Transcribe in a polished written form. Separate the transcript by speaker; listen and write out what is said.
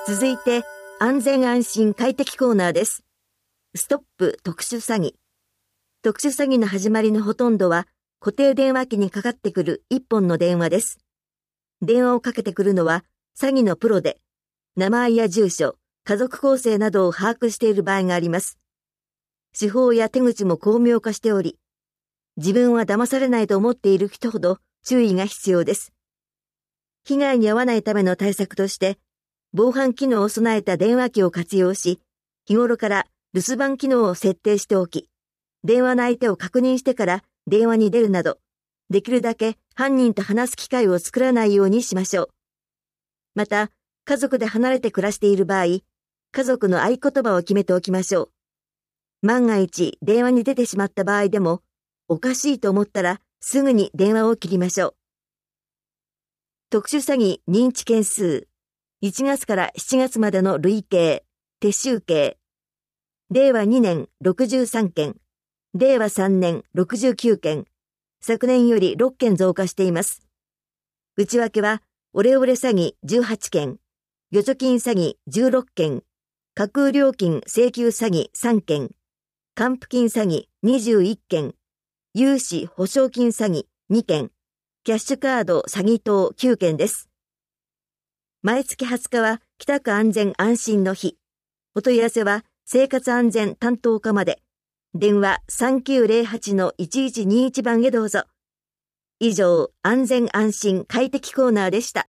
Speaker 1: 続いて、安全安心快適コーナーです。ストップ特殊詐欺。特殊詐欺の始まりのほとんどは、固定電話機にかかってくる一本の電話です。電話をかけてくるのは、詐欺のプロで、名前や住所、家族構成などを把握している場合があります。手法や手口も巧妙化しており、自分は騙されないと思っている人ほど注意が必要です。被害に遭わないための対策として、防犯機能を備えた電話機を活用し、日頃から留守番機能を設定しておき、電話の相手を確認してから電話に出るなど、できるだけ犯人と話す機会を作らないようにしましょう。また、家族で離れて暮らしている場合、家族の合言葉を決めておきましょう。万が一電話に出てしまった場合でも、おかしいと思ったらすぐに電話を切りましょう。特殊詐欺認知件数、1月から7月までの累計、手集計。令和2年63件、令和3年69件、昨年より6件増加しています。内訳は、オレオレ詐欺18件、預貯金詐欺16件、架空料金請求詐欺3件、還付金詐欺21件、融資保証金詐欺2件、キャッシュカード詐欺等9件です。毎月20日は北区安全安心の日。お問い合わせは生活安全担当課まで。電話 3908-1121 番へどうぞ。以上、安全安心快適コーナーでした。